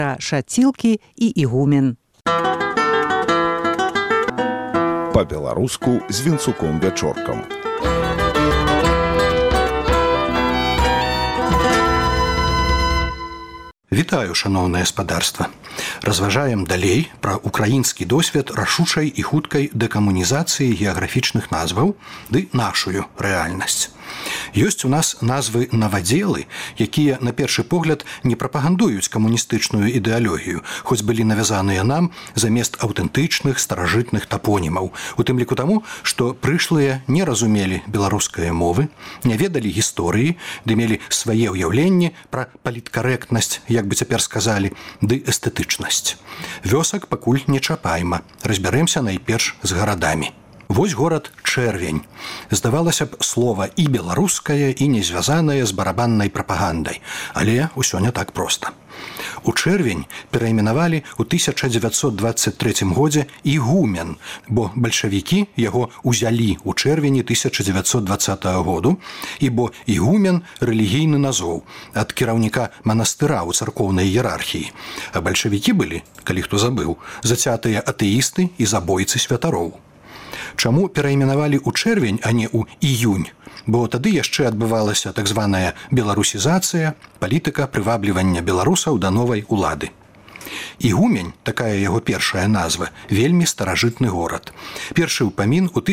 Шацілкі і ігумен. Па-беларуску з Вінцуком-Вячоркам. Вітаю, шаноўнае спадарства. Разважаем далей пра украінскі досвед рашучай і хуткай дэкамунізацыі геаграфічных назваў ды нашую рэальнасць. Ёсць у нас назвы навадзелы, якія на першы погляд не прапагандуюць камуністычную ідэалогію, хоць былі навязаныя нам замест аўтэнтычных старажытных тапонімаў, у тым ліку таму, што прышлыя не разумелі беларускай мовы, не ведалі гісторыі, ды мелі свае ўяўленні пра паліткарэктнасць, як бы цяпер сказалі, ды эстэтычнасць. Вёсак пакуль не чапайма, разбярэмся найперш з гарадамі. Вось горад Чэрвень. Здавалася б, слова і беларускае, і не звязанае з барабаннай прапагандай, але ўсё не так проста. У Чэрвень перайменавалі ў 1923 годзе ігумен, бо бальшавікі яго узялі ў чэрвені 1920 году, і бо ігумен рэлігійны назоў ад кіраўніка манастыра ў царкоўнай іерархіі, а бальшавікі былі, калі хто забыў, зацятыя атэісты і забойцы святароў. Чаму перайменавалі ў чэрвень, а не ў іюнь? Бо тады яшчэ адбывалася так званая беларусізацыя, палітыка прываблівання беларусаў да новай улады. Ігумень, такая яго першая назва, вельмі старажытны горад. Першы ўпамін у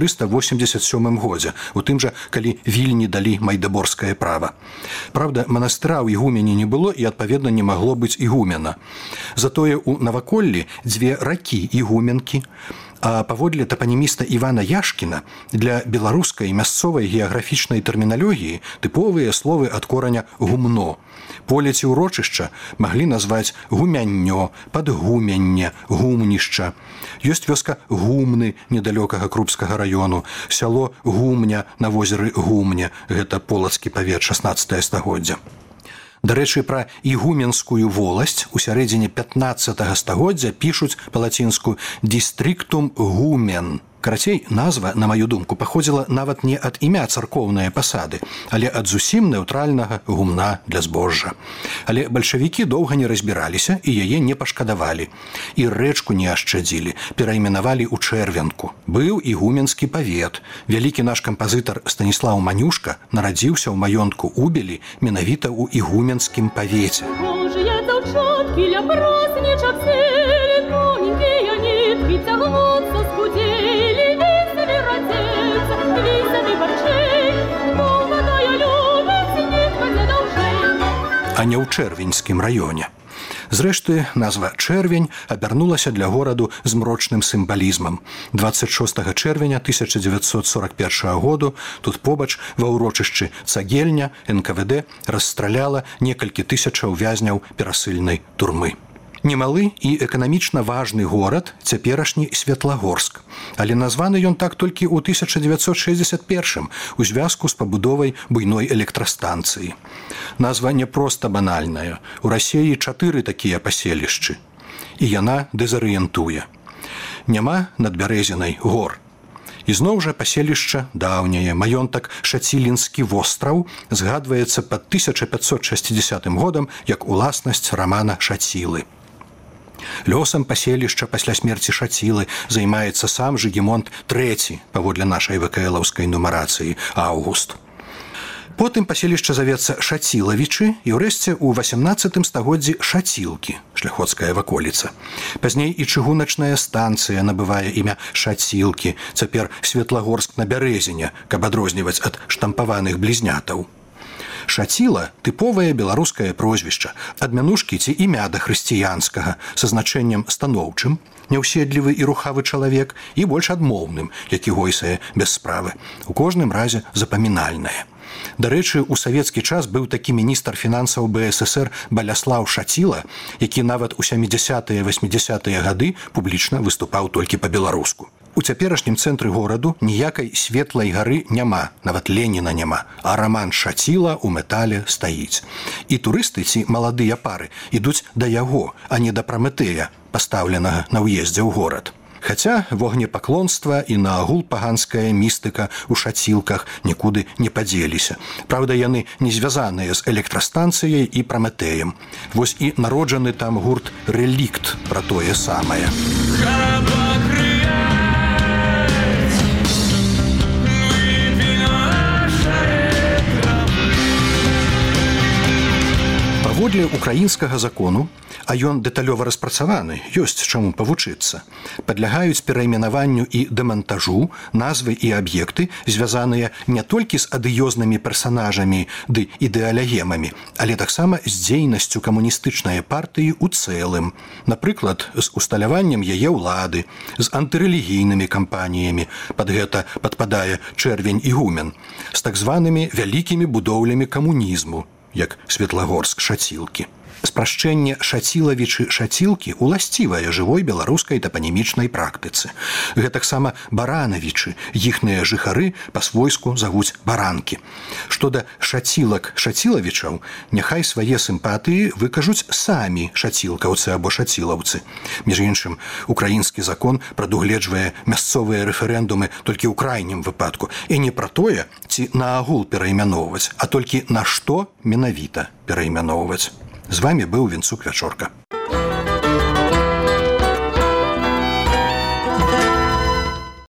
1387 годзе, у тым жа, калі Вільні далі майдаборскае права. Праўда, манастыра ў ігумені не было і, адпаведна, не магло быць ігумена. Затое ў наваколлі дзве ракі ігуменкі, а паводле тапаніміста Івана Яшкіна для беларускай мясцовай геаграфічнай тэрміналогіі тыповыя словы ад кораня гумно. Поле ці ўрочышча маглі назваць гумяннё, падгуменне, гумнішча. Ёсць вёска Гумны недалёкага Крупскага раёну, сяло Гумня на возеры Гумне, гэта полацкі павет 16 стагоддзя. Дарэчы, пра ігуменскую воласць у сярэдзіне 15 стагоддзя пішуць па-лацінску «дистріктум гумен». Карацей, назва, на маю думку, паходзіла нават не ад імя царкоўнае пасады, але ад зусім нэўтральнага гумна для збожжа. Але бальшавікі доўга не разбіраліся і яе не пашкадавалі. І рэчку не ашчадзілі, перайменавалі ў Чэрвенку. Быў ігуменскі павет. Вялікі наш кампазітар Станіслаў Манюшка нарадзіўся ў маёнтку Убелі менавіта ў ігуменскім павеце. Божыя дзяўчаткі ля празднічак цэлі, тоненькія ніткі цягнуцца з пудзелі. А не ў чэрвеньскім раёне. Зрэшты, назва «Чэрвень» абярнулася для гораду змрочным сімвалізмам. 26 чэрвеня 1941 году тут побач ва ўрочышчы Цагельня НКВД расстраляла некалькі тысячаў вязняў перасыльнай турмы. Немалы і эканамічна важны горад цяперашні Светлагорск, але названы ён так толькі ў 1961 у звязку з пабудовай буйной электрастанцыі. Назва не проста банальная. У Расіі 4 такія паселішчы. І яна дэзарыентуе. Няма над Бярэзінай гор. Ізноў жа паселішча даўняе, маёнтак Шацілінскі востраў згадваецца пад 1560 годам як уласнасць рамана Шацілы. Лёсам паселішча пасля смерці Шацілы займаецца сам Жыгімонт III, паводле нашай ВКЛаўскай нумарацыі, Аўгуст. Потым паселішча завецца Шацілавічы і ўрэшце ў 18 стагоддзі Шацілкі, шляхоцкая ваколіца. Пазней і чыгуначная станцыя набывае імя Шацілкі, цяпер Светлагорск на Бярэзіне, каб адрозніваць ад штампаваных блізнятаў. Шаціла – тыповае беларускае прозвішча, ад мянушкі ці імя да хрысціянскага, са значэннем станоўчым, няўседлівы і рухавы чалавек, і больш адмоўным, які гойсае без справы. У кожным разе запамінальнае. Дарэчы, у савецкі час быў такі міністр фінансаў БССР Баляслаў Шаціла, які нават у 70-80-е гады публічна выступаў толькі па-беларуску. У цяперашнім цэнтры гораду ніякай светлай гары няма, нават Леніна няма, а раман Шаціла ў метале стаіць. І турысты ці маладыя пары ідуць да яго, а не да Праметэя, пастаўленага на ўездзе ў горад. Хаця вогнепаклонства і наогул паганская містыка ў шацілках нікуды не падзеліся. Праўда, яны не звязаныя з электрастанцыяй і Праметэем. Вось і народжаны там гурт «Рэлікт» пра тое самае. Паводле украінскага закону, а ён дэталёва распрацаваны, ёсць чаму павучыцца, падлягаюць перайменаванню і дэмантажу назвы і аб'екты, звязаныя не толькі з адыёзнымі персанажамі ды ідэалягемамі, але таксама з дзейнасцю камуністычнай партыі ў цэлым, напрыклад, з усталяваннем яе ўлады, з антырэлігійнымі кампаніямі, пад гэта падпадае чэрвень ігумен, з так званымі вялікімі будоўлямі камунізму, як Светлагорск-Шацілкі. Спрашчэнне Шацілавічы-Шацілкі уласцівае жывой беларускай тапанімічнай практыцы. Гэтаксама Баранавічы, іхныя жыхары па-свойску завуць баранкі. Што да Шацілак-Шацілавічаў, няхай свае сімпатыі выкажуць самі шацілкаўцы або шацілаўцы. Між іншым, украінскі закон прадугледжвае мясцовыя рэферэндумы толькі ў крайнім выпадку, і не пра тое, ці наагул перайменоўваць, а толькі на што менавіта перайменоўваць. З вами быў Вінцук Вячорка.